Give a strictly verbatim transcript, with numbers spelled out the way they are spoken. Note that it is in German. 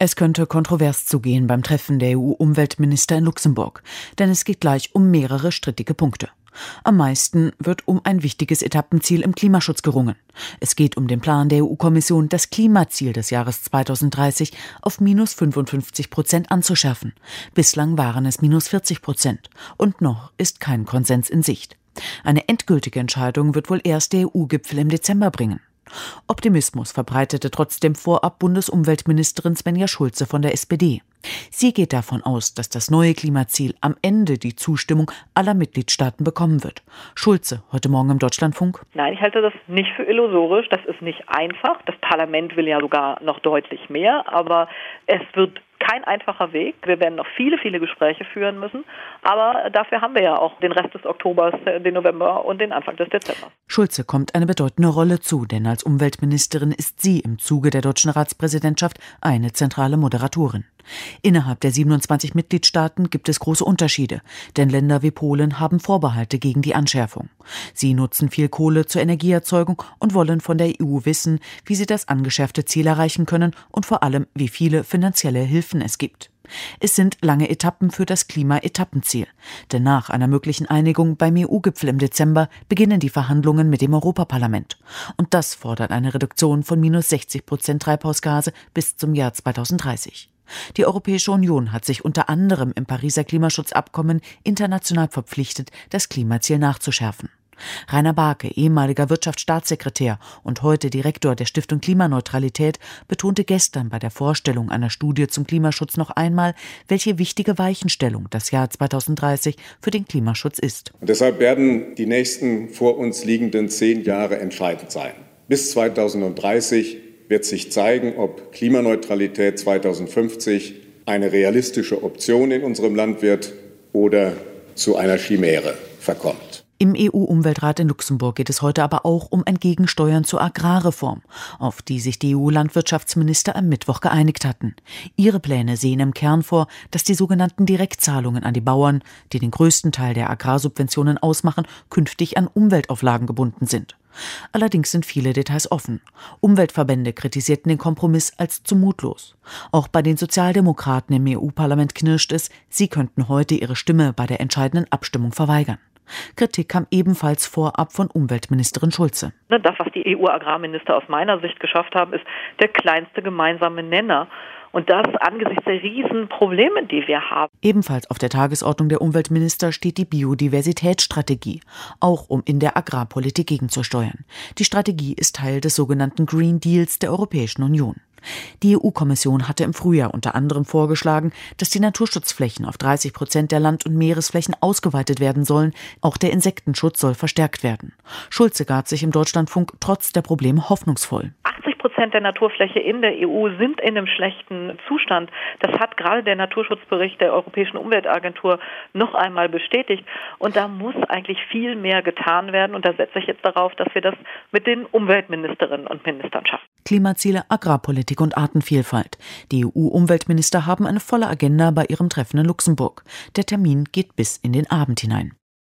Es könnte kontrovers zugehen beim Treffen der E U-Umweltminister in Luxemburg, denn es geht gleich um mehrere strittige Punkte. Am meisten wird um ein wichtiges Etappenziel im Klimaschutz gerungen. Es geht um den Plan der E U-Kommission, das Klimaziel des Jahres zweitausenddreißig auf minus fünfundfünfzig Prozent anzuschärfen. Bislang waren es minus vierzig Prozent. Und noch ist kein Konsens in Sicht. Eine endgültige Entscheidung wird wohl erst der E U-Gipfel im Dezember bringen. Optimismus verbreitete trotzdem vorab Bundesumweltministerin Svenja Schulze von der S P D. Sie geht davon aus, dass das neue Klimaziel am Ende die Zustimmung aller Mitgliedstaaten bekommen wird. Schulze, heute Morgen im Deutschlandfunk. Nein, ich halte das nicht für illusorisch. Das ist nicht einfach. Das Parlament will ja sogar noch deutlich mehr, aber es wird kein einfacher Weg. Wir werden noch viele, viele Gespräche führen müssen. Aber dafür haben wir ja auch den Rest des Oktobers, den November und den Anfang des Dezembers. Schulze kommt eine bedeutende Rolle zu, denn als Umweltministerin ist sie im Zuge der deutschen Ratspräsidentschaft eine zentrale Moderatorin. Innerhalb der siebenundzwanzig Mitgliedstaaten gibt es große Unterschiede, denn Länder wie Polen haben Vorbehalte gegen die Anschärfung. Sie nutzen viel Kohle zur Energieerzeugung und wollen von der E U wissen, wie sie das angeschärfte Ziel erreichen können und vor allem, wie viele finanzielle Hilfen es gibt. Es sind lange Etappen für das Klima-Etappenziel. Denn nach einer möglichen Einigung beim E U-Gipfel im Dezember beginnen die Verhandlungen mit dem Europaparlament. Und das fordert eine Reduktion von minus sechzig Prozent Treibhausgase bis zum Jahr zweitausenddreißig. Die Europäische Union hat sich unter anderem im Pariser Klimaschutzabkommen international verpflichtet, das Klimaziel nachzuschärfen. Rainer Barke, ehemaliger Wirtschaftsstaatssekretär und heute Direktor der Stiftung Klimaneutralität, betonte gestern bei der Vorstellung einer Studie zum Klimaschutz noch einmal, welche wichtige Weichenstellung das Jahr zweitausenddreißig für den Klimaschutz ist. Und deshalb werden die nächsten vor uns liegenden zehn Jahre entscheidend sein. Bis zweitausenddreißig wird sich zeigen, ob Klimaneutralität zweitausendfünfzig eine realistische Option in unserem Land wird oder zu einer Chimäre verkommt. Im E U-Umweltrat in Luxemburg geht es heute aber auch um ein Gegensteuern zur Agrarreform, auf die sich die E U-Landwirtschaftsminister am Mittwoch geeinigt hatten. Ihre Pläne sehen im Kern vor, dass die sogenannten Direktzahlungen an die Bauern, die den größten Teil der Agrarsubventionen ausmachen, künftig an Umweltauflagen gebunden sind. Allerdings sind viele Details offen. Umweltverbände kritisierten den Kompromiss als zu mutlos. Auch bei den Sozialdemokraten im E U-Parlament knirscht es, sie könnten heute ihre Stimme bei der entscheidenden Abstimmung verweigern. Kritik kam ebenfalls vorab von Umweltministerin Schulze. Das, was die E U-Agrarminister aus meiner Sicht geschafft haben, ist der kleinste gemeinsame Nenner. Und das angesichts der riesen Probleme, die wir haben. Ebenfalls auf der Tagesordnung der Umweltminister steht die Biodiversitätsstrategie, auch um in der Agrarpolitik gegenzusteuern. Die Strategie ist Teil des sogenannten Green Deals der Europäischen Union. Die E U-Kommission hatte im Frühjahr unter anderem vorgeschlagen, dass die Naturschutzflächen auf dreißig Prozent der Land- und Meeresflächen ausgeweitet werden sollen. Auch der Insektenschutz soll verstärkt werden. Schulze gab sich im Deutschlandfunk trotz der Probleme hoffnungsvoll. achtzig Prozent der Naturfläche in der E U sind in einem schlechten Zustand. Das hat gerade der Naturschutzbericht der Europäischen Umweltagentur noch einmal bestätigt. Und da muss eigentlich viel mehr getan werden. Und da setze ich jetzt darauf, dass wir das mit den Umweltministerinnen und Ministern schaffen. Klimaziele, Agrarpolitik und Artenvielfalt. Die E U-Umweltminister haben eine volle Agenda bei ihrem Treffen in Luxemburg. Der Termin geht bis in den Abend hinein.